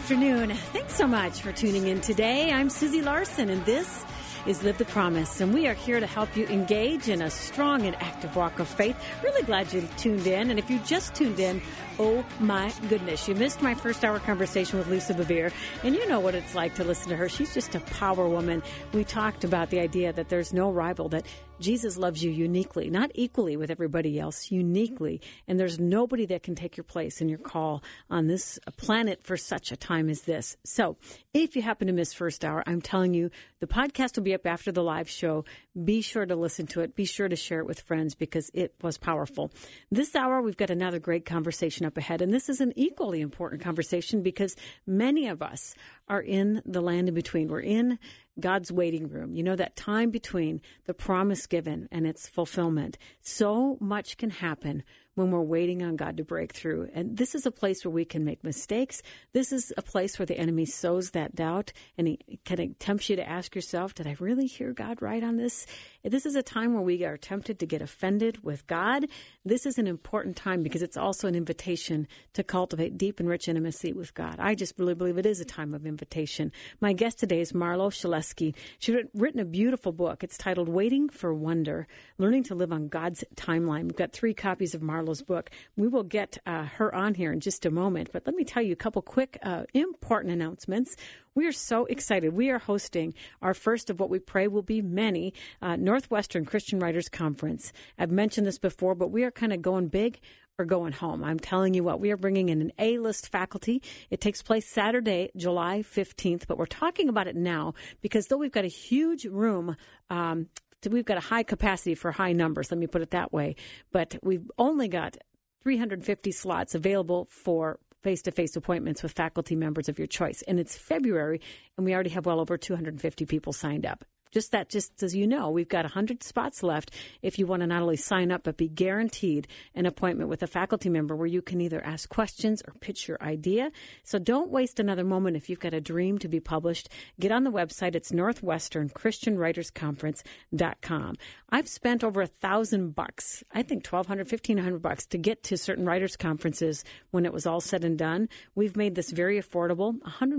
afternoon. Thanks so much for tuning in today. I'm Susie Larson, and this is Live the Promise, and we are here to help you engage in a strong and active walk of faith. Really glad you tuned in, and if you just tuned in, oh my goodness, you missed my first hour conversation with Lisa Bevere, and you know what it's like to listen to her. She's just a power woman. We talked about the idea that there's no rival, that Jesus loves you uniquely, not equally with everybody else, uniquely, and there's nobody that can take your place in your call on this planet for such a time as this. So if you happen to miss first hour, I'm telling you, the podcast will be up after the live show. Be sure to listen to it. Be sure to share it with friends because it was powerful. This hour, we've got another great conversation up ahead, and this is an equally important conversation because many of us are in the land in between. We're in God's waiting room. You know, that time between the promise given and its fulfillment. So much can happen when we're waiting on God to break through. And this is a place where we can make mistakes. This is a place where the enemy sows that doubt, and he kind of tempts you to ask yourself, did I really hear God right on this? This is a time where we are tempted to get offended with God. This is an important time because it's also an invitation to cultivate deep and rich intimacy with God. I just really believe it is a time of invitation. My guest today is Marlo Shaleski. She's written a beautiful book. It's titled Waiting for Wonder, Learning to Live on God's Timeline. We've got 3 copies of Marlo's book. We will get her on here in just a moment, but let me tell you a couple quick important announcements. We are so excited. We are hosting our first of what we pray will be many Northwestern Christian Writers Conference. I've mentioned this before, but we are kind of going big or going home. I'm telling you what, we are bringing in an A-list faculty. It takes place Saturday, July 15th, but we're talking about it now because though we've got a huge room, we've got a high capacity for high numbers, let me put it that way, but we've only got 350 slots available for face-to-face appointments with faculty members of your choice. And it's February, and we already have well over 250 people signed up. Just as you know, we've got 100 spots left if you want to not only sign up, but be guaranteed an appointment with a faculty member where you can either ask questions or pitch your idea. So don't waste another moment if you've got a dream to be published. Get on the website. It's northwesternchristianwritersconference.com. I've spent over $1,000, I think $1,200, $1,500 to get to certain writers' conferences when it was all said and done. We've made this very affordable,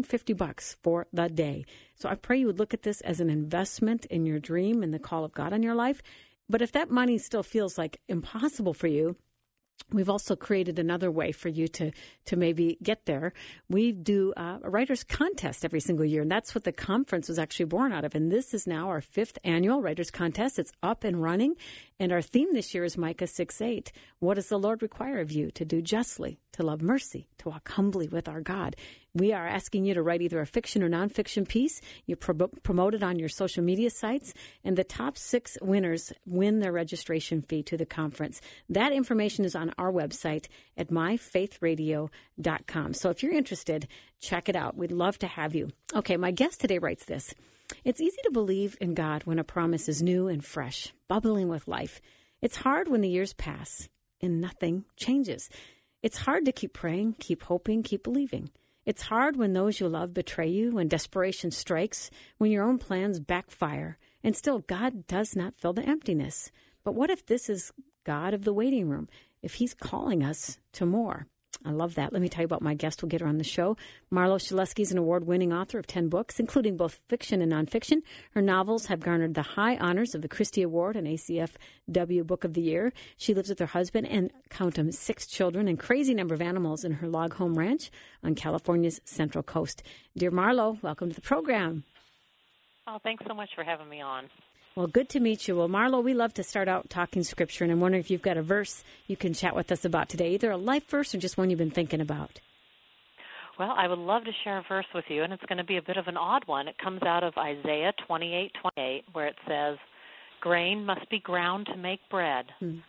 $150 for the day. So I pray you would look at this as an investment in your dream and the call of God on your life. But if that money still feels like impossible for you, we've also created another way for you to maybe get there. We do a writers contest every single year, and that's what the conference was actually born out of. And this is now our 5th annual writers contest. It's up and running, and our theme this year is Micah 6:8. What does the Lord require of you? To do justly, to love mercy, to walk humbly with our God. We are asking you to write either a fiction or nonfiction piece. You promote it on your social media sites, and the top 6 winners win their registration fee to the conference. That information is on our website at myfaithradio.com. So if you're interested, check it out. We'd love to have you. Okay, my guest today writes this. It's easy to believe in God when a promise is new and fresh, bubbling with life. It's hard when the years pass and nothing changes. It's hard to keep praying, keep hoping, keep believing. It's hard when those you love betray you, when desperation strikes, when your own plans backfire, and still God does not fill the emptiness. But what if this is God of the waiting room, if he's calling us to more? I love that. Let me tell you about my guest. We'll get her on the show. Marlo Shaleski is an award-winning author of 10 books, including both fiction and nonfiction. Her novels have garnered the high honors of the Christie Award and ACFW Book of the Year. She lives with her husband and, count them, 6 children and crazy number of animals in her log home ranch on California's Central Coast. Dear Marlo, welcome to the program. Oh, thanks so much for having me on. Well, good to meet you. Well, Marlo, we love to start out talking Scripture, and I'm wondering if you've got a verse you can chat with us about today, either a life verse or just one you've been thinking about. Well, I would love to share a verse with you, and it's going to be a bit of an odd one. It comes out of Isaiah 28:28, where it says, "Grain must be ground to make bread,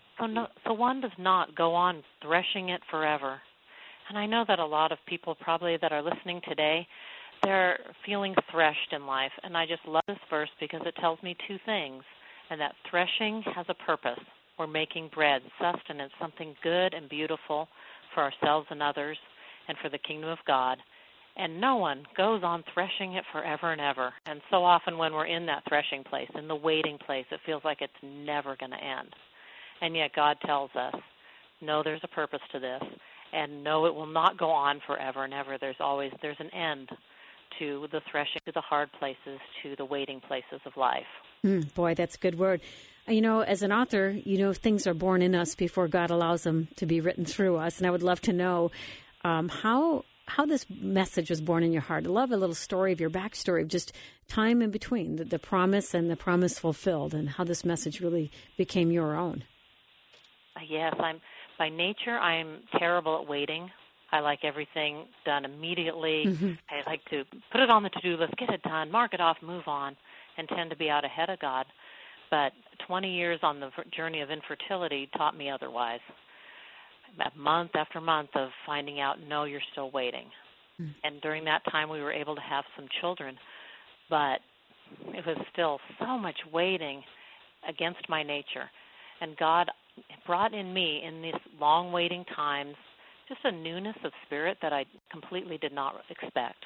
so one does not go on threshing it forever." And I know that a lot of people probably that are listening today, they're feeling threshed in life, and I just love this verse because it tells me 2 things, and that threshing has a purpose. We're making bread, sustenance, something good and beautiful for ourselves and others and for the kingdom of God. And no one goes on threshing it forever and ever. And so often when we're in that threshing place, in the waiting place, it feels like it's never going to end. And yet God tells us, no, there's a purpose to this. And no, it will not go on forever and ever. There's an end to the threshing, to the hard places, to the waiting places of life. Boy, that's a good word. As an author, things are born in us before God allows them to be written through us. And I would love to know how this message was born in your heart. I'd love a little story of your backstory, of just time in between, the promise and the promise fulfilled, and how this message really became your own. Yes, by nature, I'm terrible at waiting. I like everything done immediately. Mm-hmm. I like to put it on the to-do list, get it done, mark it off, move on, and tend to be out ahead of God. But 20 years on the journey of infertility taught me otherwise. Month after month of finding out, no, you're still waiting. Mm. And during that time, we were able to have some children. But it was still so much waiting against my nature. And God brought in me, in these long waiting times, just a newness of spirit that I completely did not expect.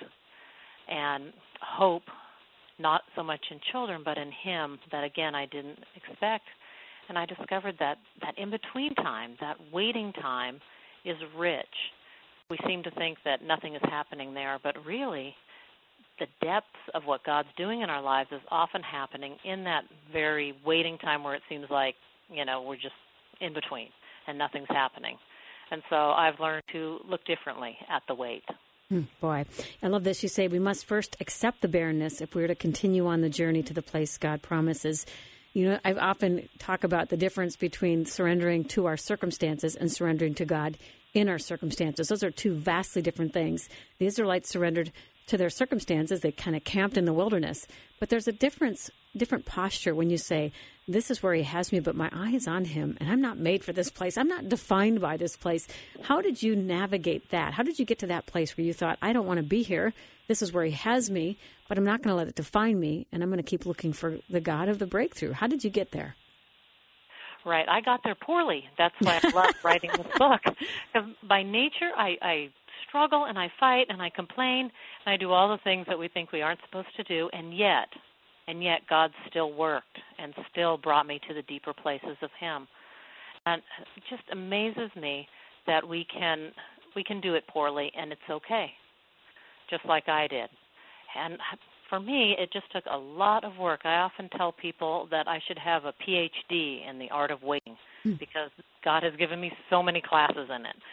And hope, not so much in children, but in Him, that, again, I didn't expect. And I discovered that in-between time, that waiting time, is rich. We seem to think that nothing is happening there, but really the depths of what God's doing in our lives is often happening in that very waiting time where it seems like, we're just in between and nothing's happening. And so I've learned to look differently at the wait. Boy, I love this. You say we must first accept the barrenness if we're to continue on the journey to the place God promises. I often talk about the difference between surrendering to our circumstances and surrendering to God in our circumstances. Those are two vastly different things. The Israelites surrendered to their circumstances. They kind of camped in the wilderness. But there's a different posture when you say, this is where He has me, but my eye is on Him, and I'm not made for this place. I'm not defined by this place. How did you navigate that? How did you get to that place where you thought, I don't want to be here. This is where He has me, but I'm not going to let it define me, and I'm going to keep looking for the God of the breakthrough. How did you get there? Right. I got there poorly. That's why I love writing this book. Because by nature, I struggle and I fight and I complain and I do all the things that we think we aren't supposed to do, and yet God still worked and still brought me to the deeper places of Him. And it just amazes me that we can do it poorly and it's okay, just like I did. And for me, it just took a lot of work. I often tell people that I should have a PhD in the art of waiting because God has given me so many classes in it.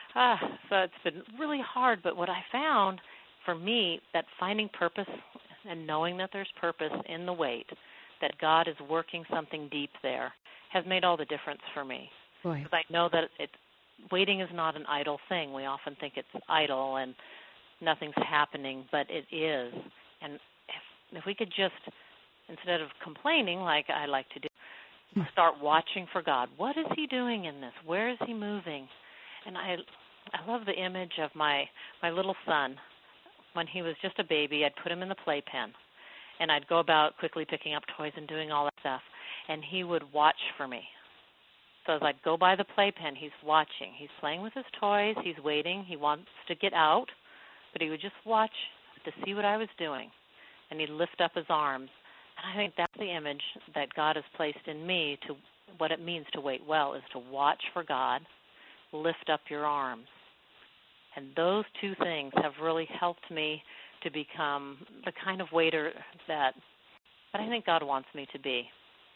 So it's been really hard, but what I found for me, that finding purpose and knowing that there's purpose in the wait, that God is working something deep there, has made all the difference for me. Because I know that waiting is not an idle thing. We often think it's idle and nothing's happening, but it is. And if we could just, instead of complaining like I like to do, start watching for God. What is He doing in this? Where is He moving? And I love the image of my little son. When he was just a baby, I'd put him in the playpen, and I'd go about quickly picking up toys and doing all that stuff, and he would watch for me. So as I'd go by the playpen, he's watching. He's playing with his toys. He's waiting. He wants to get out, but he would just watch to see what I was doing, and he'd lift up his arms. And I think that's the image that God has placed in me to what it means to wait well, is to watch for God, lift up your arms. And those two things have really helped me to become the kind of waiter that I think God wants me to be.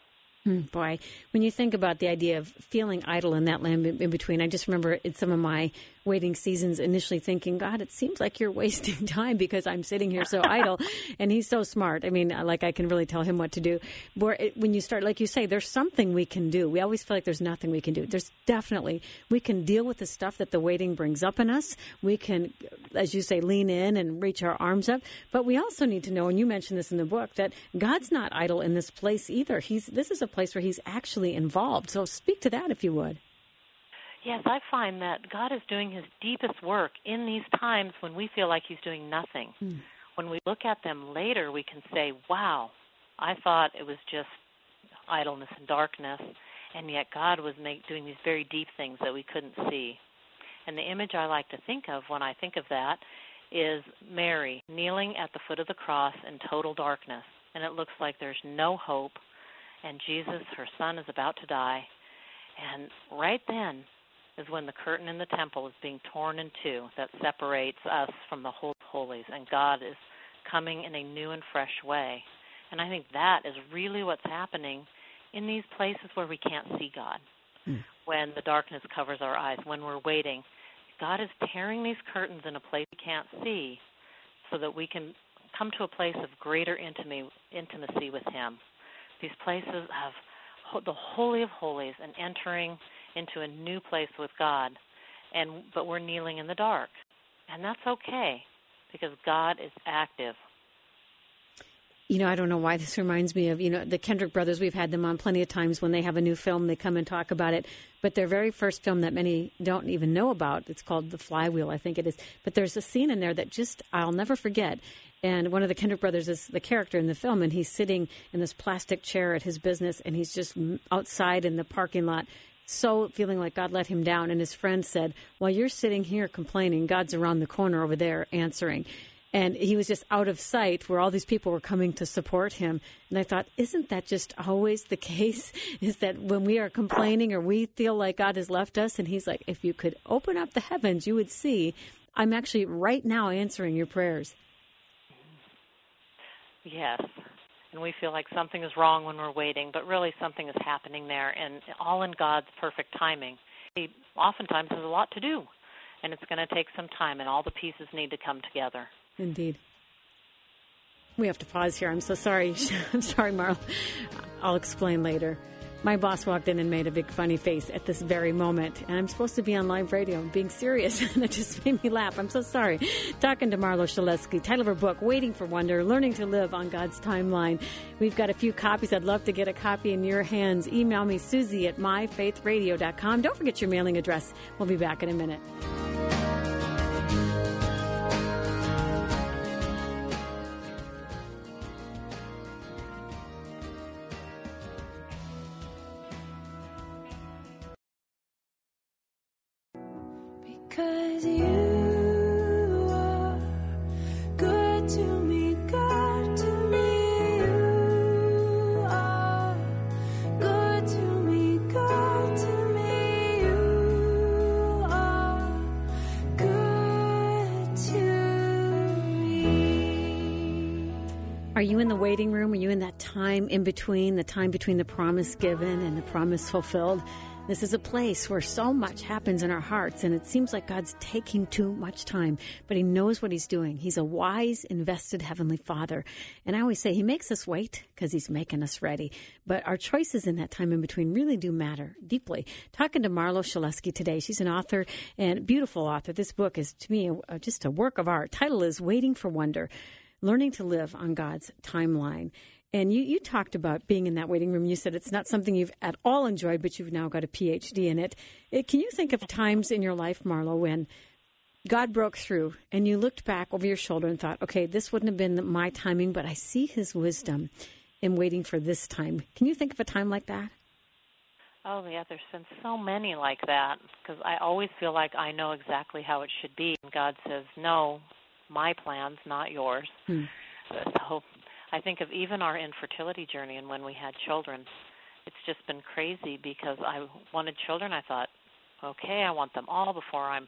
Boy, when you think about the idea of feeling idle in that land in between, I just remember in some of my waiting seasons initially thinking, God, it seems like you're wasting time because I'm sitting here so idle. And He's so smart. I mean, like I can really tell Him what to do. When you start, like you say, there's something we can do. We always feel like there's nothing we can do. There's definitely, we can deal with the stuff that the waiting brings up in us. We can, as you say, lean in and reach our arms up. But we also need to know, and you mentioned this in the book, that God's not idle in this place either. This is a place where He's actually involved. So speak to that if you would. Yes, I find that God is doing His deepest work in these times when we feel like He's doing nothing. When we look at them later, we can say, wow, I thought it was just idleness and darkness, and yet God was doing these very deep things that we couldn't see. And the image I like to think of when I think of that is Mary kneeling at the foot of the cross in total darkness, and it looks like there's no hope, and Jesus, her son, is about to die. And right then, is when the curtain in the temple is being torn in two that separates us from the Holy of Holies, and God is coming in a new and fresh way. And I think that is really what's happening in these places where we can't see God, when the darkness covers our eyes, when we're waiting. God is tearing these curtains in a place we can't see so that we can come to a place of greater intimacy with Him. These places of the Holy of Holies and entering into a new place with God, but we're kneeling in the dark. And that's okay, because God is active. I don't know why this reminds me of, the Kendrick brothers. We've had them on plenty of times. When they have a new film, they come and talk about it. But their very first film that many don't even know about, it's called The Flywheel, I think it is. But there's a scene in there that I'll never forget. And one of the Kendrick brothers is the character in the film, and he's sitting in this plastic chair at his business, and he's just outside in the parking lot, so feeling like God let him down. And his friend said, while you're sitting here complaining, God's around the corner over there answering. And he was just out of sight where all these people were coming to support him. And I thought, isn't that just always the case? Is that when we are complaining or we feel like God has left us, and He's like, if you could open up the heavens, you would see I'm actually right now answering your prayers. Yes. And we feel like something is wrong when we're waiting, but really something is happening there, and all in God's perfect timing. He oftentimes has a lot to do, and it's going to take some time, and all the pieces need to come together. Indeed. We have to pause here. I'm so sorry. I'm sorry, Marla. I'll explain later. My boss walked in and made a big funny face at this very moment, and I'm supposed to be on live radio and being serious, and it just made me laugh. I'm so sorry. Talking to Marlo Shaleski, title of her book, Waiting for Wonder, Learning to Live on God's Timeline. We've got a few copies. I'd love to get a copy in your hands. Email me, Susie at myfaithradio.com. Don't forget your mailing address. We'll be back in a minute. Because you are good to me, God to me. You are good to me, God to me. You are good to me. Are you in the waiting room? Are you in that time in between, the time between the promise given and the promise fulfilled? This is a place where so much happens in our hearts, and it seems like God's taking too much time, but He knows what He's doing. He's a wise, invested Heavenly Father. And I always say He makes us wait because He's making us ready. But our choices in that time in between really do matter deeply. Talking to Marlo Shaleski today. She's an author and beautiful author. This book is, to me, just a work of art. Title is Waiting for Wonder, Learning to Live on God's Timeline. And you talked about being in that waiting room. You said it's not something you've at all enjoyed, but you've now got a PhD in it. Can you think of times in your life, Marlo, when God broke through and you looked back over your shoulder and thought, okay, this wouldn't have been my timing, but I see His wisdom in waiting for this time. Can you think of a time like that? Oh, yeah, there's been so many like that, because I always feel like I know exactly how it should be. And God says, no, my plans, not yours. So I think of even our infertility journey and when we had children. It's just been crazy because I wanted children. I thought, okay, I want them all before I'm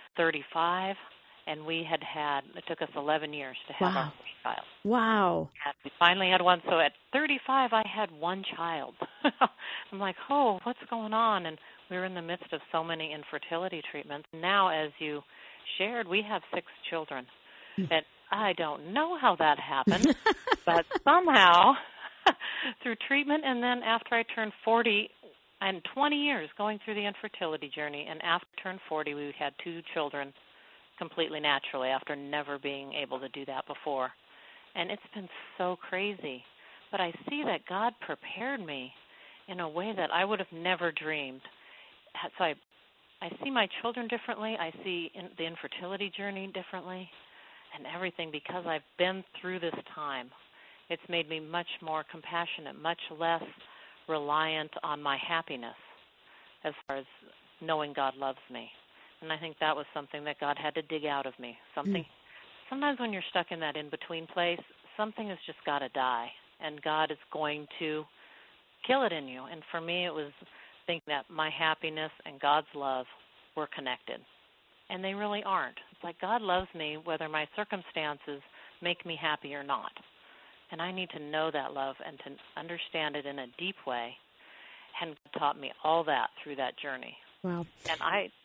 35. And it took us 11 years to have our first child. Wow. And we finally had one. So at 35, I had one child. I'm like, oh, what's going on? And we were in the midst of so many infertility treatments. Now, as you shared, we have 6 children. And I don't know how that happened, but somehow through treatment, and then after I turned 40, and 20 years going through the infertility journey, and after I turned 40, we had 2 children completely naturally after never being able to do that before. And it's been so crazy. But I see that God prepared me in a way that I would have never dreamed. So I see my children differently. I see the infertility journey differently. And everything, because I've been through this time. It's made me much more compassionate, much less reliant on my happiness as far as knowing God loves me. And I think that was something that God had to dig out of me. Sometimes when you're stuck in that in-between place, something has just got to die, and God is going to kill it in you. And for me, it was thinking that my happiness and God's love we're connected. And they really aren't. It's like God loves me whether my circumstances make me happy or not. And I need to know that love and to understand it in a deep way. And God taught me all that through that journey. Wow. And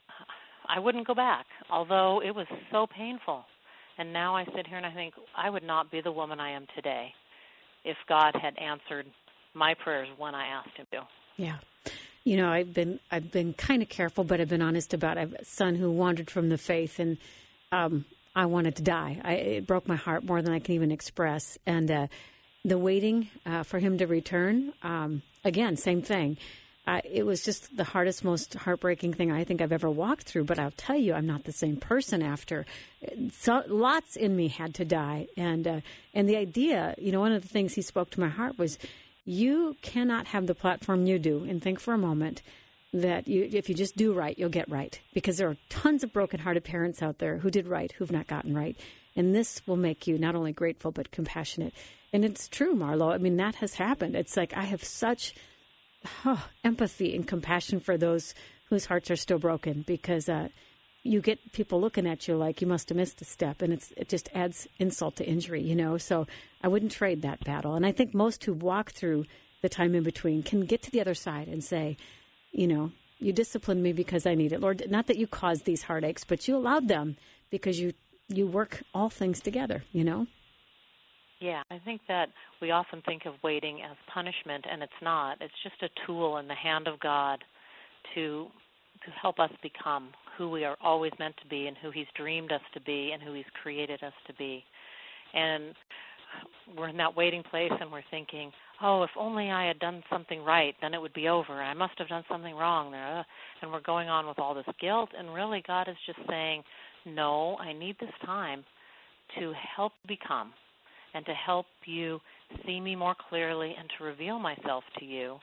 I wouldn't go back, although it was so painful. And now I sit here and I think I would not be the woman I am today if God had answered my prayers when I asked him to. Yeah. You know, I've been kind of careful, but I've been honest about it. I have a son who wandered from the faith, and I wanted to die. It broke my heart more than I can even express. And the waiting for him to return, again, same thing. It was just the hardest, most heartbreaking thing I think I've ever walked through. But I'll tell you, I'm not the same person after. So, lots in me had to die. And the idea, you know, one of the things he spoke to my heart was, you cannot have the platform you do and think for a moment that if you just do right, you'll get right. Because there are tons of broken-hearted parents out there who did right, who've not gotten right. And this will make you not only grateful, but compassionate. And it's true, Marlo. I mean, that has happened. It's like I have such empathy and compassion for those whose hearts are still broken, because you get people looking at you like you must have missed a step, and it just adds insult to injury, you know. So I wouldn't trade that battle. And I think most who walk through the time in between can get to the other side and say, you know, you disciplined me because I need it. Lord, not that you caused these heartaches, but you allowed them because you work all things together, you know. Yeah, I think that we often think of waiting as punishment, and it's not. It's just a tool in the hand of God to help us become who we are always meant to be and who he's dreamed us to be and who he's created us to be. And we're in that waiting place and we're thinking, oh, if only I had done something right, then it would be over. I must have done something wrong there. And we're going on with all this guilt. And really God is just saying, no, I need this time to help become and to help you see me more clearly and to reveal myself to you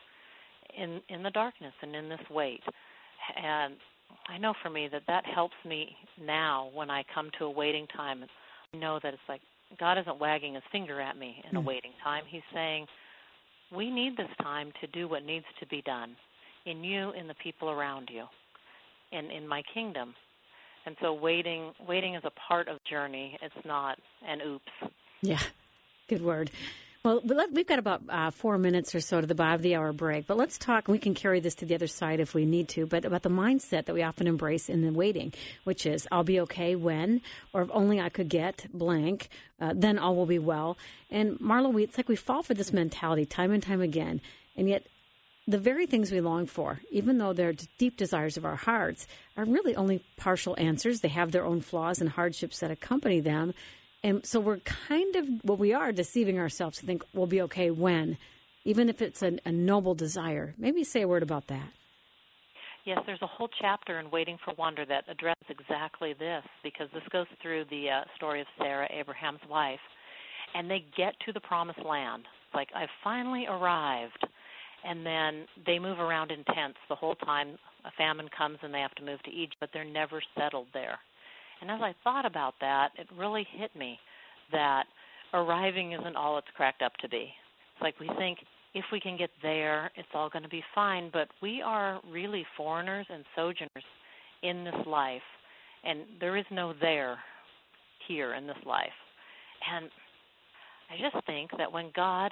in the darkness and in this wait. And I know for me that helps me now when I come to a waiting time. I know that it's like God isn't wagging his finger at me in a waiting time. He's saying, we need this time to do what needs to be done in you, in the people around you, and in my kingdom. And so waiting is a part of the journey. It's not an oops. Yeah, good word. Well, we've got about 4 minutes or so to the bottom of the hour break, but let's talk. We can carry this to the other side if we need to, but about the mindset that we often embrace in the waiting, which is, I'll be okay when, or if only I could get blank, then all will be well. And Marlo, it's like we fall for this mentality time and time again, and yet the very things we long for, even though they're deep desires of our hearts, are really only partial answers. They have their own flaws and hardships that accompany them. And so we're we are deceiving ourselves to think we'll be okay when, even if it's a noble desire. Maybe say a word about that. Yes, there's a whole chapter in Waiting for Wonder that addresses exactly this, because this goes through the story of Sarah, Abraham's wife, and they get to the promised land. It's like, I've finally arrived. And then they move around in tents the whole time. A famine comes and they have to move to Egypt, but they're never settled there. And as I thought about that, it really hit me that arriving isn't all it's cracked up to be. It's like we think if we can get there, it's all going to be fine, but we are really foreigners and sojourners in this life, and there is no there here in this life. And I just think that when God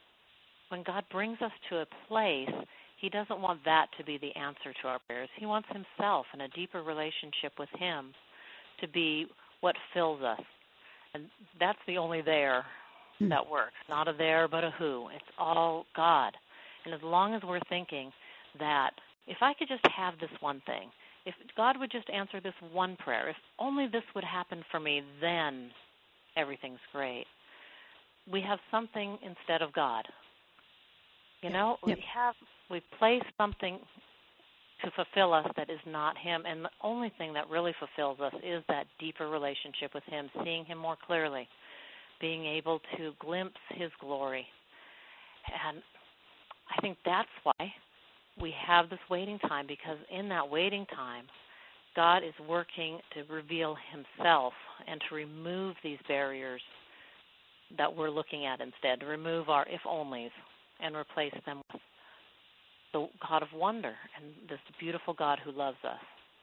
brings us to a place, he doesn't want that to be the answer to our prayers. He wants himself and a deeper relationship with him to be what fills us. And that's the only there that works. Not a there, but a who. It's all God. And as long as we're thinking that if I could just have this one thing, if God would just answer this one prayer, if only this would happen for me, then everything's great. We have something instead of God. You know, we place something to fulfill us that is not him, and the only thing that really fulfills us is that deeper relationship with him, seeing him more clearly, being able to glimpse his glory. And I think that's why we have this waiting time, because in that waiting time, God is working to reveal himself and to remove these barriers that we're looking at instead, to remove our if-onlys and replace them with the God of wonder and this beautiful God who loves us.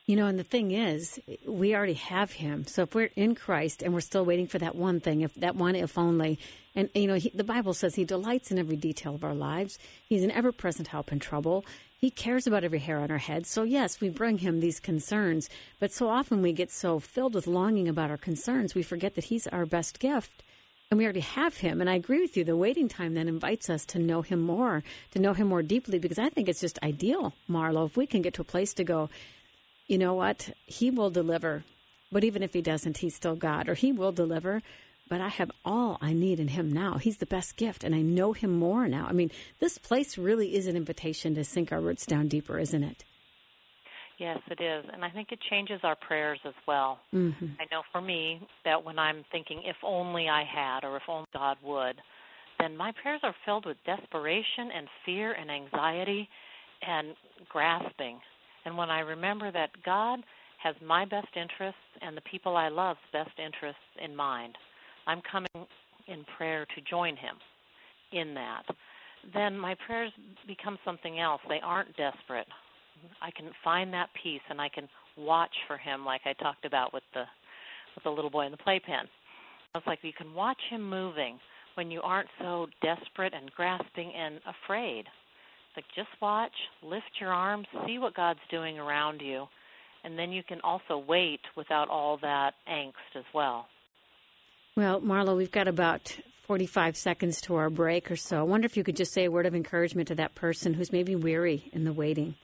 And the thing is, we already have him. So if we're in Christ and we're still waiting for that one thing, if only, and, the Bible says he delights in every detail of our lives. He's an ever-present help in trouble. He cares about every hair on our head. So, yes, we bring him these concerns. But so often we get so filled with longing about our concerns, we forget that he's our best gift. And we already have him. And I agree with you. The waiting time then invites us to know him more deeply, because I think it's just ideal, Marlo, if we can get to a place to go, you know what? He will deliver. But even if he doesn't, he's still God. Or he will deliver, but I have all I need in him now. He's the best gift, and I know him more now. I mean, this place really is an invitation to sink our roots down deeper, isn't it? Yes, it is. And I think it changes our prayers as well. Mm-hmm. I know for me that when I'm thinking, if only I had, or if only God would, then my prayers are filled with desperation and fear and anxiety and grasping. And when I remember that God has my best interests and the people I love's best interests in mind, I'm coming in prayer to join him in that, then my prayers become something else. They aren't desperate. I can find that peace, and I can watch for him, like I talked about with the little boy in the playpen. It's like you can watch him moving when you aren't so desperate and grasping and afraid. Like, just watch, lift your arms, see what God's doing around you, and then you can also wait without all that angst as well. Well, Marlo, we've got about 45 seconds to our break or so. I wonder if you could just say a word of encouragement to that person who's maybe weary in the waiting.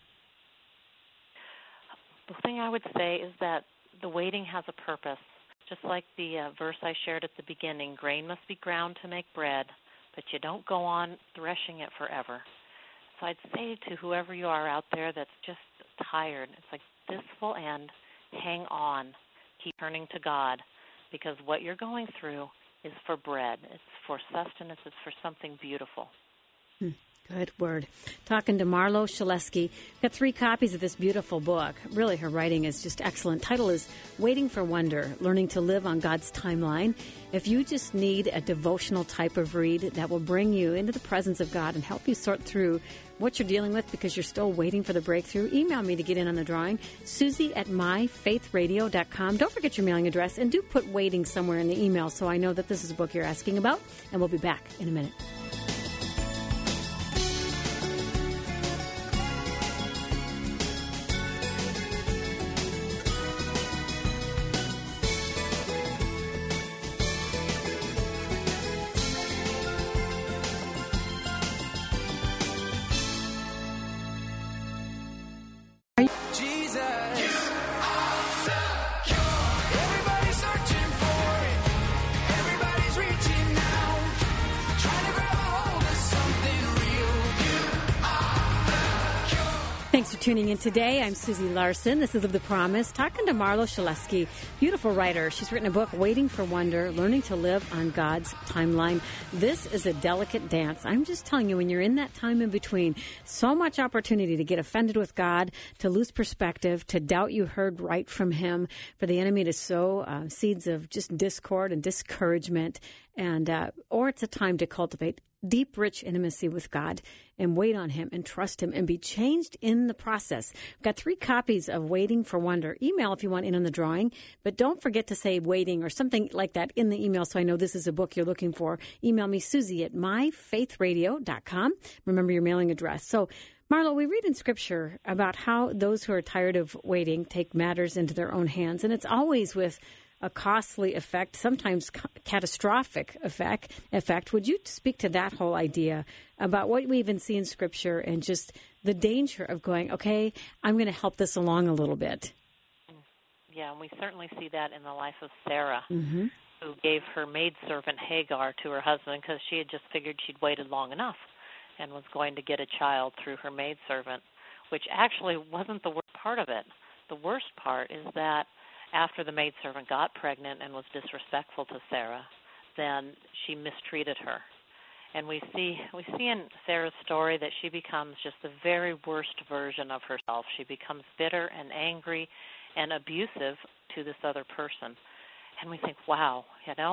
The thing I would say is that the waiting has a purpose. Just like the verse I shared at the beginning, grain must be ground to make bread, but you don't go on threshing it forever. So I'd say to whoever you are out there that's just tired, it's like, this will end. Hang on. Keep turning to God, because what you're going through is for bread. It's for sustenance. It's for something beautiful. Good word. Talking to Marlo Shaleski. Got 3 copies of this beautiful book. Really, her writing is just excellent. Title is Waiting for Wonder, Learning to Live on God's Timeline. If you just need a devotional type of read that will bring you into the presence of God and help you sort through what you're dealing with because you're still waiting for the breakthrough, email me to get in on the drawing, Susie@myfaithradio.com. Don't forget your mailing address, and do put waiting somewhere in the email so I know that this is a book you're asking about, and we'll be back in a minute. Thanks for tuning in today. I'm Susie Larson. This is Of the Promise, talking to Marlo Shaleski, beautiful writer. She's written a book, Waiting for Wonder, Learning to Live on God's Timeline. This is a delicate dance. I'm just telling you, when you're in that time in between, so much opportunity to get offended with God, to lose perspective, to doubt you heard right from him, for the enemy to sow seeds of just discord and discouragement, and or it's a time to cultivate deep, rich intimacy with God and wait on him and trust him and be changed in the process. We've got 3 copies of Waiting for Wonder. Email if you want in on the drawing, but don't forget to say waiting or something like that in the email so I know this is a book you're looking for. Email me, Susie@myfaithradio.com. Remember your mailing address. So, Marlo, we read in Scripture about how those who are tired of waiting take matters into their own hands, and it's always with a costly effect, sometimes catastrophic effect. Would you speak to that whole idea about what we even see in Scripture and just the danger of going, okay, I'm going to help this along a little bit? Yeah, and we certainly see that in the life of Sarah, mm-hmm. who gave her maidservant Hagar to her husband because she had just figured she'd waited long enough and was going to get a child through her maidservant, which actually wasn't the worst part of it. The worst part is that after the maidservant got pregnant and was disrespectful to Sarah, then she mistreated her. And we see in Sarah's story that she becomes just the very worst version of herself. She becomes bitter and angry and abusive to this other person. And we think, wow,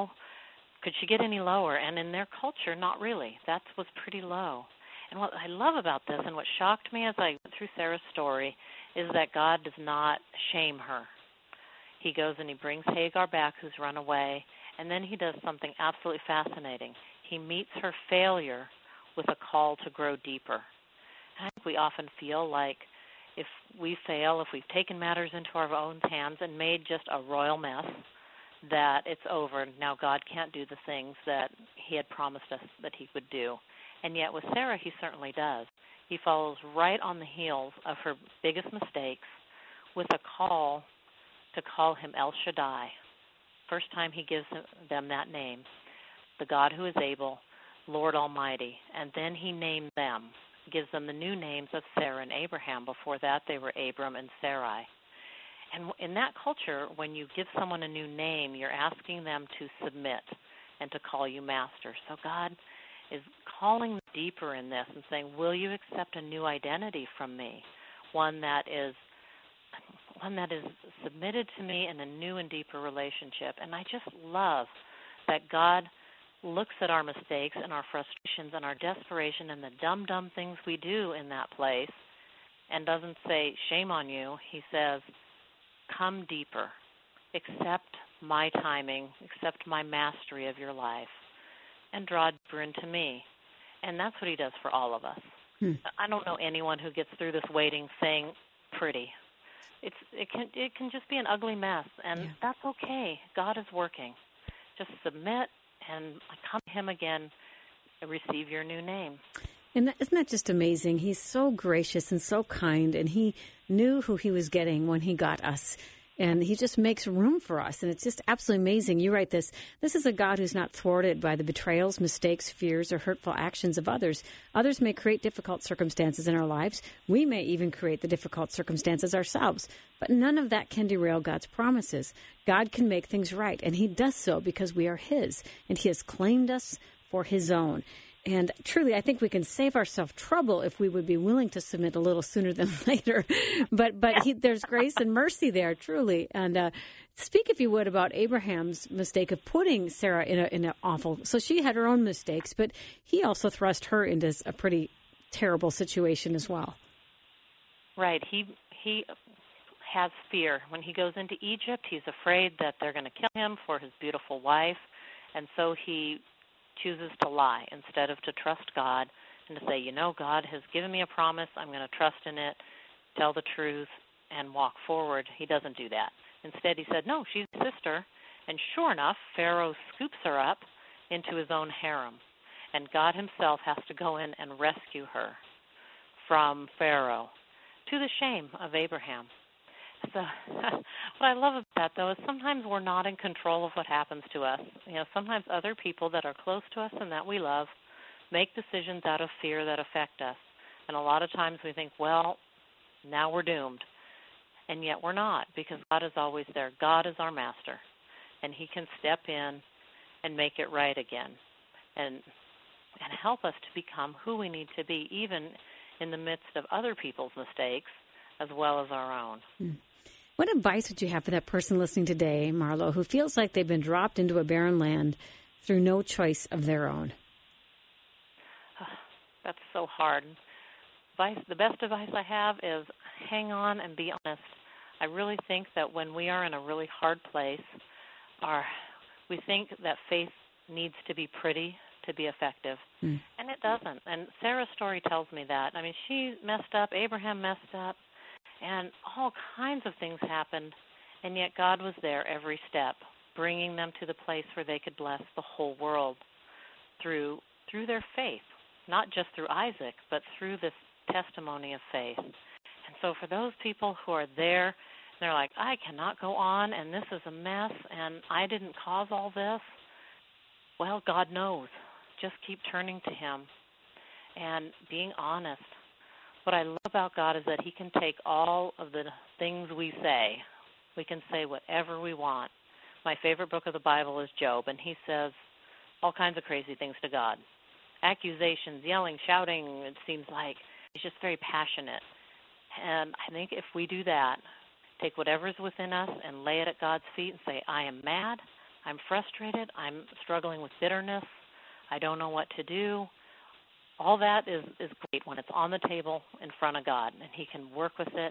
could she get any lower? And in their culture, not really. That was pretty low. And what I love about this and what shocked me as I went through Sarah's story is that God does not shame her. He goes and he brings Hagar back, who's run away, and then he does something absolutely fascinating. He meets her failure with a call to grow deeper. And I think we often feel like if we fail, if we've taken matters into our own hands and made just a royal mess, that it's over. Now God can't do the things that he had promised us that he would do. And yet with Sarah, he certainly does. He follows right on the heels of her biggest mistakes with a call to call him El Shaddai. First time he gives them that name, the God who is able, Lord Almighty. And then he named them, gives them the new names of Sarah and Abraham. Before that, they were Abram and Sarai. And in that culture, when you give someone a new name, you're asking them to submit and to call you master. So God is calling deeper in this and saying, will you accept a new identity from me, one that is submitted to me in a new and deeper relationship. And I just love that God looks at our mistakes and our frustrations and our desperation and the dumb things we do in that place and doesn't say, shame on you. He says, come deeper. Accept my timing. Accept my mastery of your life and draw deeper into me. And that's what he does for all of us. I don't know anyone who gets through this waiting thing pretty. It can just be an ugly mess, and that's okay. God is working. Just submit and come to him again and receive your new name. And isn't that just amazing? He's so gracious and so kind, and he knew who he was getting when he got us. And he just makes room for us, and it's just absolutely amazing. You write this. This is a God who's not thwarted by the betrayals, mistakes, fears, or hurtful actions of others. Others may create difficult circumstances in our lives. We may even create the difficult circumstances ourselves. But none of that can derail God's promises. God can make things right, and he does so because we are his, and he has claimed us for his own. And truly, I think we can save ourselves trouble if we would be willing to submit a little sooner than later. But there's grace and mercy there, truly. And speak, if you would, about Abraham's mistake of putting Sarah in an awful. So she had her own mistakes, but he also thrust her into a pretty terrible situation as well. Right. He has fear. When he goes into Egypt, he's afraid that they're going to kill him for his beautiful wife, and so he chooses to lie instead of to trust God and to say, God has given me a promise. I'm going to trust in it, tell the truth, and walk forward. He doesn't do that. Instead, he said, no, she's a sister. And sure enough, Pharaoh scoops her up into his own harem. And God himself has to go in and rescue her from Pharaoh, to the shame of Abraham. So what I love about that, though, is sometimes we're not in control of what happens to us. Sometimes other people that are close to us and that we love make decisions out of fear that affect us. And a lot of times we think, well, now we're doomed. And yet we're not, because God is always there. God is our master, and he can step in and make it right again and help us to become who we need to be, even in the midst of other people's mistakes as well as our own. What advice would you have for that person listening today, Marlo, who feels like they've been dropped into a barren land through no choice of their own? That's so hard. The best advice I have is hang on and be honest. I really think that when we are in a really hard place, we think that faith needs to be pretty to be effective, and it doesn't. And Sarah's story tells me that. I mean, she messed up, Abraham messed up, and all kinds of things happened, and yet God was there every step, bringing them to the place where they could bless the whole world through their faith, not just through Isaac, but through this testimony of faith. And so for those people who are there, they're like, I cannot go on, and this is a mess, and I didn't cause all this. Well, God knows. Just keep turning to him and being honest. What I love about God is that he can take all of the things we say. We can say whatever we want. My favorite book of the Bible is Job, and he says all kinds of crazy things to God. Accusations, yelling, shouting, it seems like. He's just very passionate. And I think if we do that, take whatever is within us and lay it at God's feet and say, I am mad, I'm frustrated, I'm struggling with bitterness, I don't know what to do. All that is great when it's on the table in front of God, and he can work with it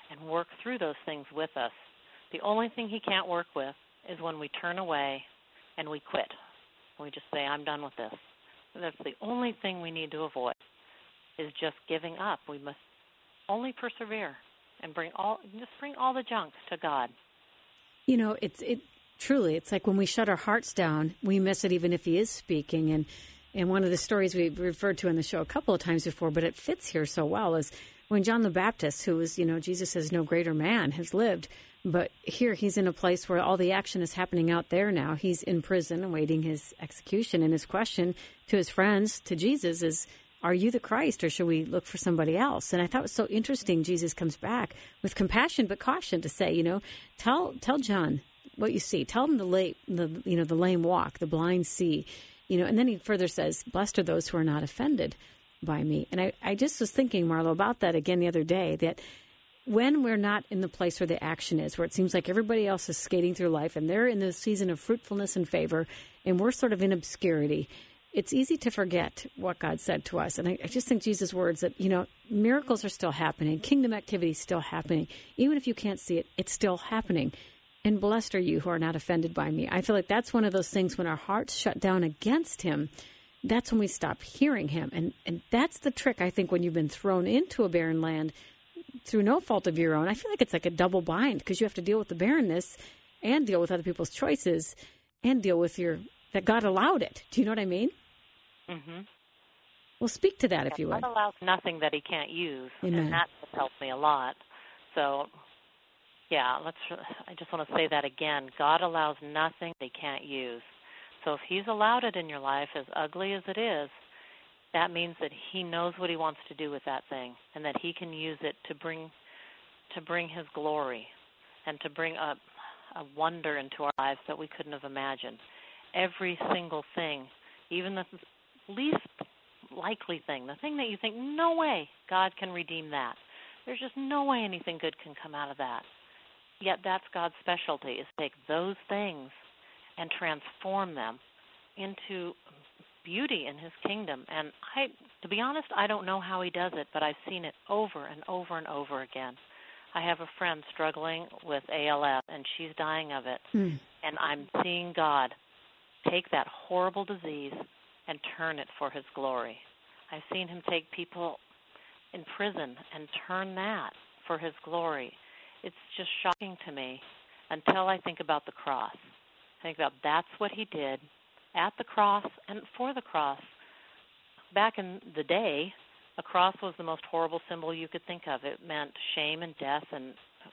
and work through those things with us. The only thing he can't work with is when we turn away and we quit. We just say, I'm done with this. That's the only thing we need to avoid, is just giving up. We must only persevere and bring all the junk to God. You know, truly, it's like when we shut our hearts down, we miss it even if he is speaking. And one of the stories we've referred to in the show a couple of times before, but it fits here so well, is when John the Baptist, who was, Jesus says no greater man, has lived, but here he's in a place where all the action is happening out there now. He's in prison awaiting his execution, and his question to his friends, to Jesus, is, are you the Christ, or should we look for somebody else? And I thought it was so interesting. Jesus comes back with compassion but caution to say, tell John what you see. Tell him the lame walk, the blind see. And then he further says, blessed are those who are not offended by me. And I just was thinking, Marlo, about that again the other day, that when we're not in the place where the action is, where it seems like everybody else is skating through life and they're in the season of fruitfulness and favor, and we're sort of in obscurity, it's easy to forget what God said to us. And I just think Jesus' words that, miracles are still happening, kingdom activity is still happening. Even if you can't see it, it's still happening. And blessed are you who are not offended by me. I feel like that's one of those things when our hearts shut down against him, that's when we stop hearing him. And that's the trick, I think, when you've been thrown into a barren land through no fault of your own. I feel like it's like a double bind, because you have to deal with the barrenness and deal with other people's choices and deal with that God allowed it. Do you know what I mean? Mm-hmm. Well, speak to that if you would. God allows nothing that he can't use, Amen. And that helped me a lot. So, yeah, I just want to say that again. God allows nothing he can't use. So if he's allowed it in your life, as ugly as it is, that means that he knows what he wants to do with that thing, and that he can use it to bring his glory and to bring a wonder into our lives that we couldn't have imagined. Every single thing, even the least likely thing, the thing that you think, no way God can redeem that. There's just no way anything good can come out of that. Yet that's God's specialty, is to take those things and transform them into beauty in his kingdom. And to be honest, I don't know how he does it, but I've seen it over and over and over again. I have a friend struggling with ALS, and she's dying of it. And I'm seeing God take that horrible disease and turn it for his glory. I've seen him take people in prison and turn that for his glory. It's just shocking to me until I think about the cross. I think about that's what he did at the cross and for the cross. Back in the day, a cross was the most horrible symbol you could think of. It meant shame and death and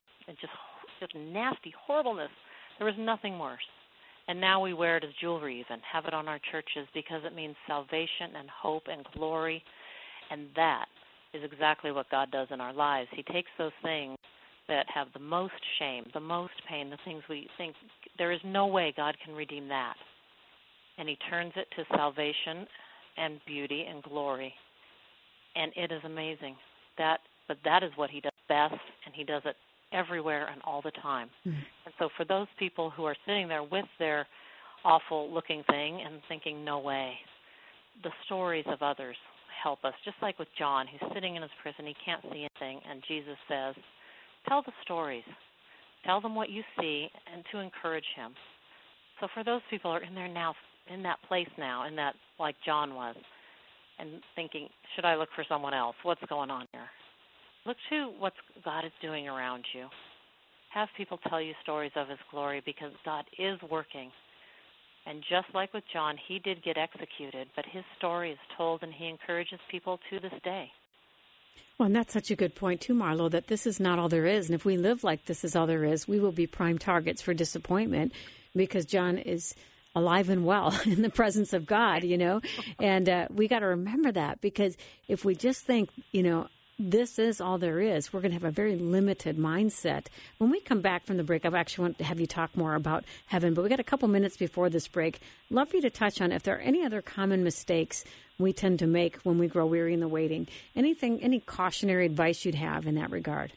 just nasty horribleness. There was nothing worse. And now we wear it as jewelry even, have it on our churches, because it means salvation and hope and glory. And that is exactly what God does in our lives. He takes those things that have the most shame, the most pain, the things we think there is no way God can redeem that. And he turns it to salvation and beauty and glory. And it is amazing. But that is what he does best, and he does it everywhere and all the time. And so for those people who are sitting there with their awful-looking thing and thinking, no way, the stories of others help us. Just like with John, he's sitting in his prison, he can't see anything, and Jesus says, tell the stories. Tell them what you see, and to encourage him. So for those people who are in there now, in that place now, in that, like John was, and thinking, should I look for someone else? What's going on here? Look to what God is doing around you. Have people tell you stories of his glory, because God is working. And just like with John, he did get executed, but his story is told, and he encourages people to this day. Well, and that's such a good point, too, Marlo, that this is not all there is. And if we live like this is all there is, we will be prime targets for disappointment, because John is alive and well in the presence of God, And we got to remember that, because if we just think, this is all there is, we're going to have a very limited mindset. When we come back from the break, I actually want to have you talk more about heaven, but we got a couple minutes before this break. Love for you to touch on if there are any other common mistakes we tend to make when we grow weary in the waiting. Any cautionary advice you'd have in that regard?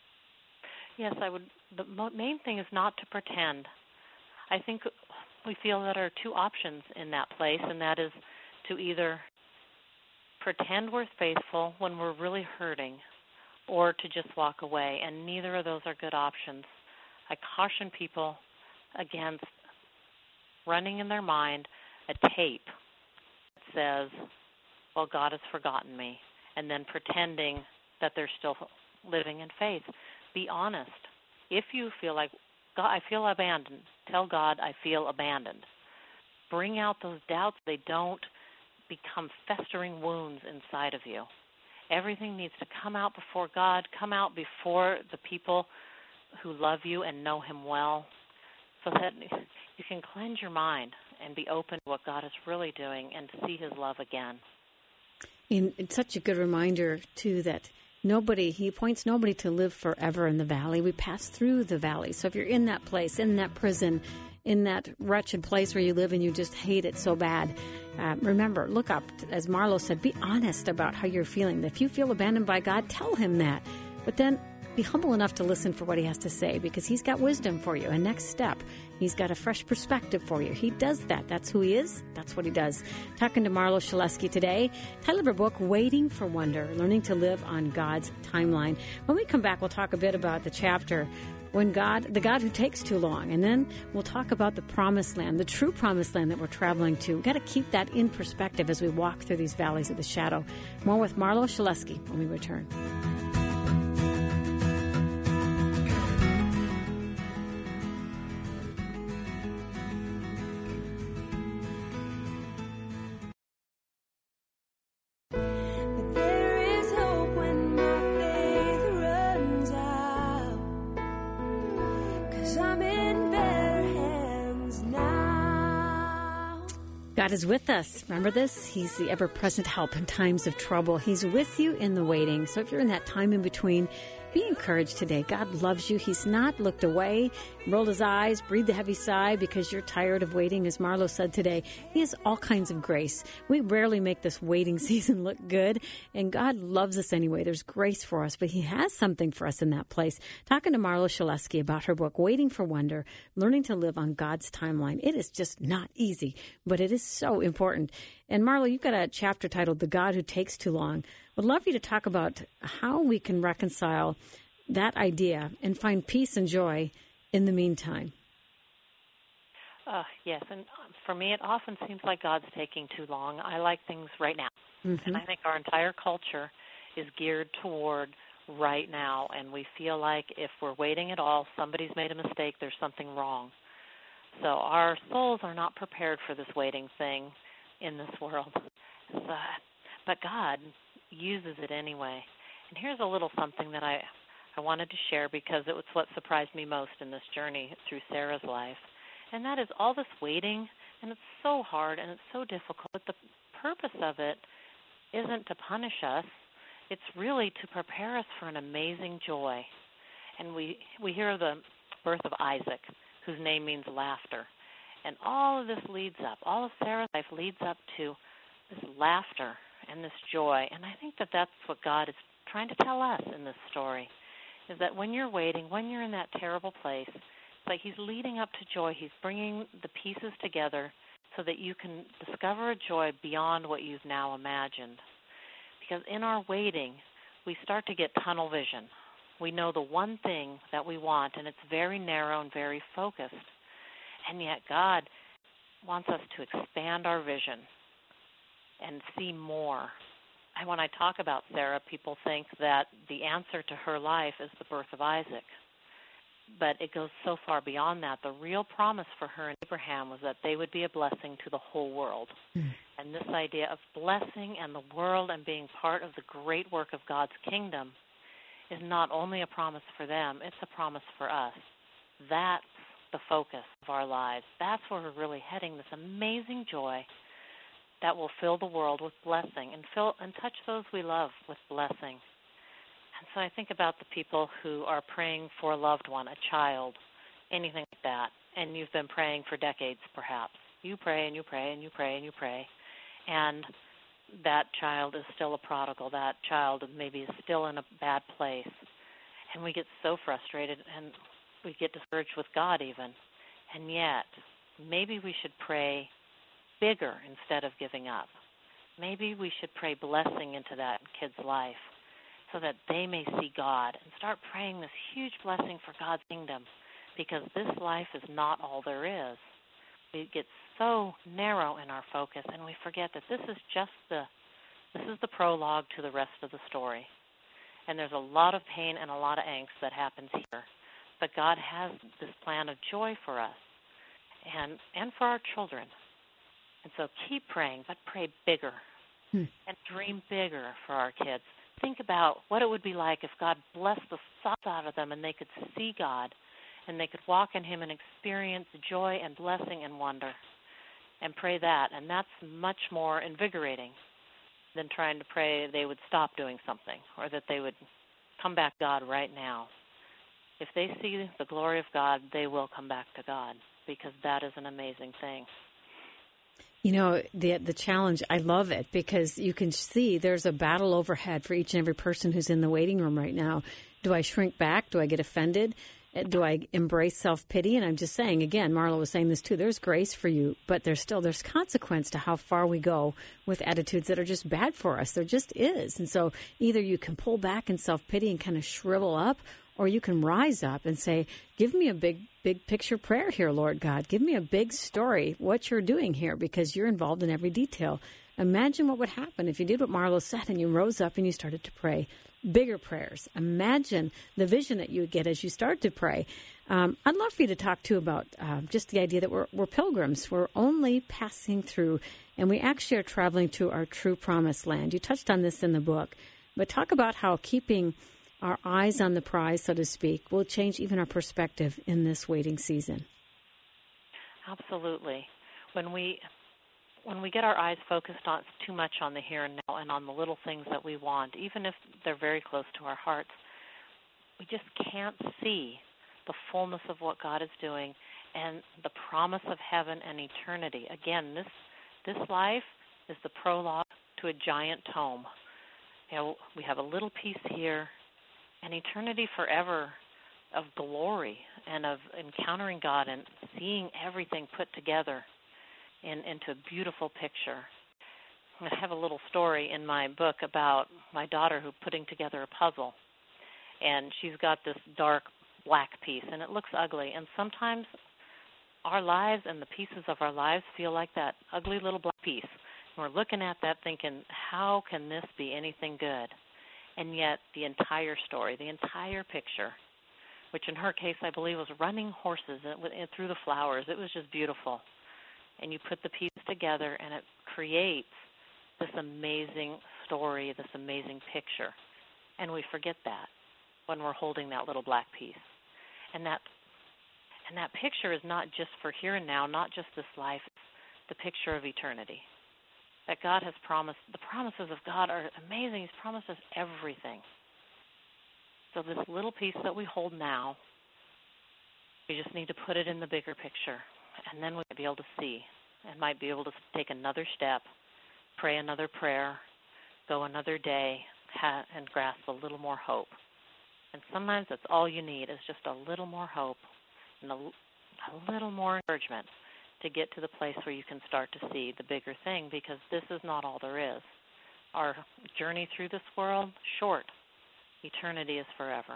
Yes, I would. The main thing is not to pretend. I think we feel that there are two options in that place, and that is to either pretend we're faithful when we're really hurting, or to just walk away, and neither of those are good options. I caution people against running in their mind a tape that says, well, God has forgotten me, and then pretending that they're still living in faith. Be honest. If you feel like, God, I feel abandoned, tell God I feel abandoned. Bring out those doubts. They don't become festering wounds inside of you. Everything needs to come out before God, come out before the people who love you and know Him well, so that you can cleanse your mind and be open to what God is really doing and to see His love again. It's such a good reminder, too, that He points nobody to live forever in the valley. We pass through the valley. So if you're in that place, in that prison, in that wretched place where you live and you just hate it so bad, remember, look up, as Marlo said, be honest about how you're feeling. If you feel abandoned by God, tell Him that. But then be humble enough to listen for what He has to say, because He's got wisdom for you. A next step. He's got a fresh perspective for you. He does that. That's who He is. That's what He does. Talking to Marlo Shaleski today. Title of her book, Waiting for Wonder, Learning to Live on God's Timeline. When we come back, we'll talk a bit about the chapter, the God who takes too long. And then we'll talk about the promised land, the true promised land that we're traveling to. We've got to keep that in perspective as we walk through these valleys of the shadow. More with Marlo Shaleski when we return. But there is hope when my faith runs out, 'cause I'm in better hands now. God is with us. Remember this? He's the ever-present help in times of trouble. He's with you in the waiting. So if you're in that time in between, be encouraged today. God loves you. He's not looked away, rolled His eyes, breathed a heavy sigh because you're tired of waiting. As Marlo said today, He has all kinds of grace. We rarely make this waiting season look good, and God loves us anyway. There's grace for us, but He has something for us in that place. Talking to Marlo Shaleski about her book, Waiting for Wonder, Learning to Live on God's Timeline. It is just not easy, but it is so important. And Marlo, you've got a chapter titled The God Who Takes Too Long. Would love you to talk about how we can reconcile that idea and find peace and joy in the meantime. Yes, and for me, it often seems like God's taking too long. I like things right now. Mm-hmm. And I think our entire culture is geared toward right now, and we feel like if we're waiting at all, somebody's made a mistake, there's something wrong. So our souls are not prepared for this waiting thing in this world. But God uses it anyway. And here's a little something that I wanted to share, because it was what surprised me most in this journey through Sarah's life. And that is all this waiting, and it's so hard and it's so difficult. But the purpose of it isn't to punish us. It's really to prepare us for an amazing joy. And we hear of the birth of Isaac, whose name means laughter. And all of this leads up, all of Sarah's life leads up to this laughter and this joy. And I think that that's what God is trying to tell us in this story, is that when you're waiting, when you're in that terrible place, it's like He's leading up to joy. He's bringing the pieces together so that you can discover a joy beyond what you've now imagined. Because in our waiting, we start to get tunnel vision. We know the one thing that we want, and it's very narrow and very focused. And yet God wants us to expand our vision and see more. And when I talk about Sarah, people think that the answer to her life is the birth of Isaac. But it goes so far beyond that. The real promise for her and Abraham was that they would be a blessing to the whole world. And this idea of blessing and the world and being part of the great work of God's kingdom is not only a promise for them, it's a promise for us. That's the focus of our lives. That's where we're really heading, this amazing joy that will fill the world with blessing and touch those we love with blessing. And so I think about the people who are praying for a loved one, a child, anything like that, and you've been praying for decades perhaps. You pray and you pray and you pray and you pray, and that child is still a prodigal. That child maybe is still in a bad place. And we get so frustrated and we get discouraged with God even. And yet, maybe we should pray bigger instead of giving up. Maybe we should pray blessing into that kid's life. so that they may see God, and start praying this huge blessing for God's kingdom, because this life is not all there is. We get so narrow in our focus, and we forget that this is just the prologue to the rest of the story. And there's a lot of pain and a lot of angst that happens here. But God has this plan of joy for us and for our children. And so keep praying, but pray bigger and dream bigger for our kids. Think about what it would be like if God blessed the socks out of them and they could see God and they could walk in Him and experience joy and blessing and wonder. And pray that. And that's much more invigorating than trying to pray they would stop doing something or that they would come back to God right now. If they see the glory of God, they will come back to God, because that is an amazing thing. You know, the challenge, I love it, because you can see there's a battle overhead for each and every person who's in the waiting room right now. Do I shrink back? Do I get offended? Do I embrace self-pity? And I'm just saying, again, Marla was saying this too, there's grace for you, but there's consequence to how far we go with attitudes that are just bad for us. There just is. And so either you can pull back in self-pity and kind of shrivel up, or you can rise up and say, give me a big picture prayer here, Lord God. Give me a big story, what you're doing here, because you're involved in every detail. Imagine what would happen if you did what Marla said and you rose up and you started to pray bigger prayers. Imagine the vision that you would get as you start to pray. I'd love for you to talk, too, about just the idea that we're pilgrims. We're only passing through, and we actually are traveling to our true promised land. You touched on this in the book, but talk about how keeping our eyes on the prize, so to speak, will change even our perspective in this waiting season. Absolutely. When we get our eyes focused on too much on the here and now and on the little things that we want, even if they're very close to our hearts, we just can't see the fullness of what God is doing and the promise of heaven and eternity. Again, this life is the prologue to a giant tome. You know, we have a little piece here, and eternity forever of glory and of encountering God and seeing everything put together into a beautiful picture. I have a little story in my book about my daughter who's putting together a puzzle, and she's got this dark black piece, and it looks ugly. And sometimes our lives and the pieces of our lives feel like that ugly little black piece. And we're looking at that thinking, how can this be anything good? And yet the entire story, the entire picture, which in her case I believe was running horses through the flowers. It was just beautiful. And you put the pieces together and it creates this amazing story, this amazing picture. And we forget that when we're holding that little black piece. And that picture is not just for here and now, not just this life, it's the picture of eternity. That God has promised, the promises of God are amazing. He's promised us everything. So this little piece that we hold now, we just need to put it in the bigger picture. And then we'll be able to see and might be able to take another step, pray another prayer, go another day, and grasp a little more hope. And sometimes that's all you need is just a little more hope and a little more encouragement to get to the place where you can start to see the bigger thing, because this is not all there is. Our journey through this world, short. Eternity is forever.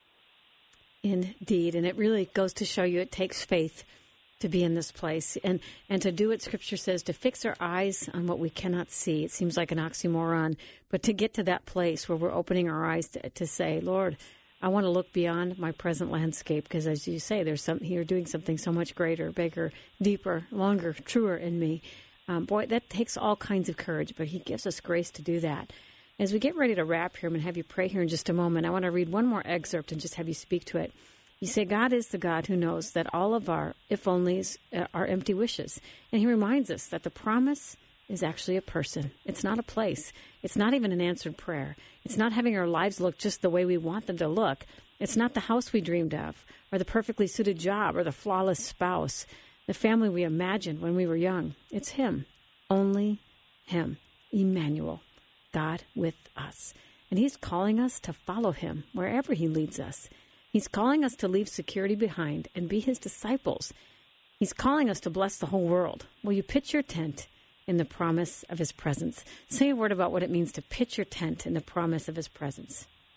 Indeed, and it really goes to show you it takes faith to be in this place and to do what Scripture says, to fix our eyes on what we cannot see. It seems like an oxymoron, but to get to that place where we're opening our eyes to say, Lord, I want to look beyond my present landscape, because as you say, there's something here doing something so much greater, bigger, deeper, longer, truer in me. Boy, that takes all kinds of courage, but He gives us grace to do that. As we get ready to wrap here, I'm going to have you pray here in just a moment. I want to read one more excerpt and just have you speak to it. You say, God is the God who knows that all of our if-onlys are empty wishes. And He reminds us that the promise is actually a person. It's not a place. It's not even an answered prayer. It's not having our lives look just the way we want them to look. It's not the house we dreamed of, or the perfectly suited job, or the flawless spouse, the family we imagined when we were young. It's Him, only Him, Emmanuel, God with us. And He's calling us to follow Him wherever He leads us. He's calling us to leave security behind and be His disciples. He's calling us to bless the whole world. Will you pitch your tent in the promise of His presence? Say a word about what it means to pitch your tent in the promise of His presence.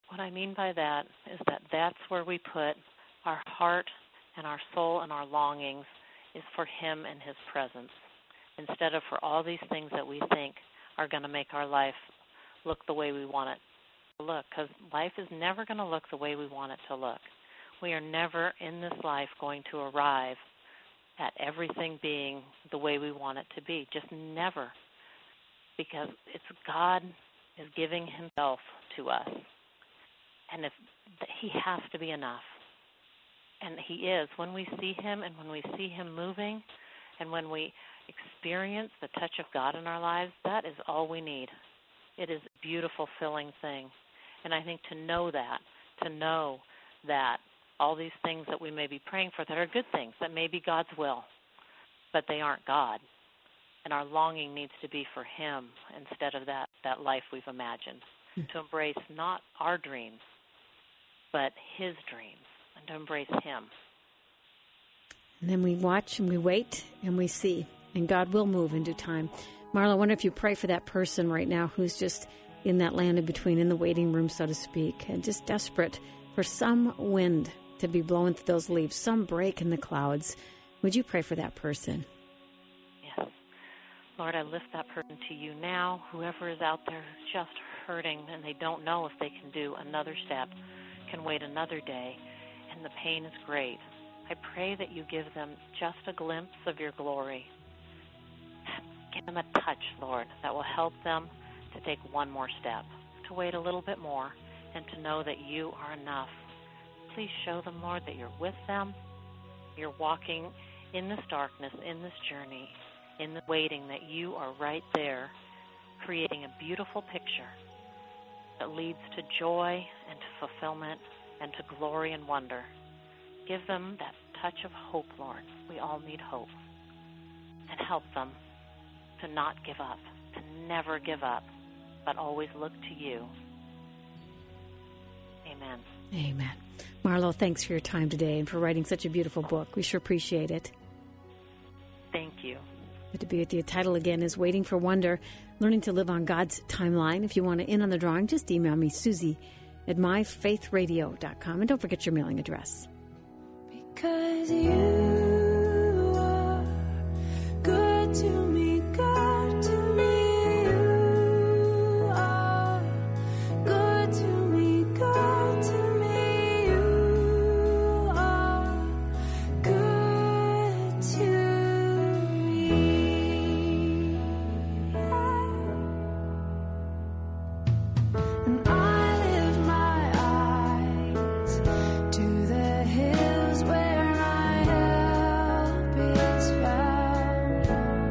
What I mean by that is that that's where we put our heart and our soul and our longings, is for Him and His presence, instead of for all these things that we think are going to make our life look the way we want it to look, because life is never going to look the way we want it to look. We are never in this life going to arrive at everything being the way we want it to be, just never, because it's God is giving Himself to us, and if He has to be enough. And He is. When we see Him and when we see Him moving and when we experience the touch of God in our lives, that is all we need. It is a beautiful, filling thing. And I think to know that all these things that we may be praying for that are good things, that may be God's will, but they aren't God. And our longing needs to be for Him instead of that life we've imagined, to embrace not our dreams, but His dreams, and to embrace Him. And then we watch and we wait and we see, and God will move in due time. Marla, I wonder if you pray for that person right now who's just in that land in between, in the waiting room, so to speak, and just desperate for some wind to be blowing through those leaves, some break in the clouds. Would you pray for that person? Yes. Lord, I lift that person to you now, whoever is out there who's just hurting and they don't know if they can do another step, can wait another day, and the pain is great. I pray that you give them just a glimpse of your glory. Give them a touch, Lord, that will help them to take one more step, to wait a little bit more, and to know that you are enough. Please show them, Lord, that you're with them. You're walking in this darkness, in this journey, in the waiting, that you are right there, creating a beautiful picture that leads to joy and to fulfillment and to glory and wonder. Give them that touch of hope, Lord. We all need hope. And help them to not give up, to never give up, but always look to you. Amen. Amen. Marlo, thanks for your time today and for writing such a beautiful book. We sure appreciate it. Thank you. Good to be with you. The title again is Waiting for Wonder, Learning to Live on God's Timeline. If you want to in on the drawing, just email me, Susie@myfaithradio.com. And don't forget your mailing address. Because you are good to me, God to me. You are good to me, God to me. You are good to me. And I lift my eyes to the hills where my help is found.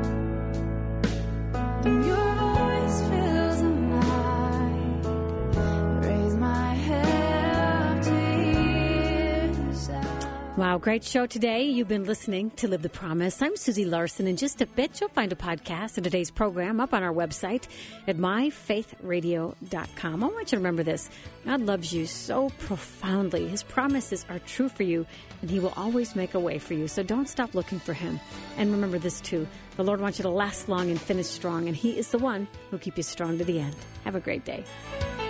And your voice fills the night. Raise my head up to hear the sound. Wow, great show today. You've been listening to Live the Promise. I'm Susie Larson. In just a bit, you'll find a podcast of today's program up on our website at myfaithradio.com. I want you to remember this. God loves you so profoundly. His promises are true for you, and He will always make a way for you. So don't stop looking for Him. And remember this, too. The Lord wants you to last long and finish strong, and He is the one who'll keep you strong to the end. Have a great day.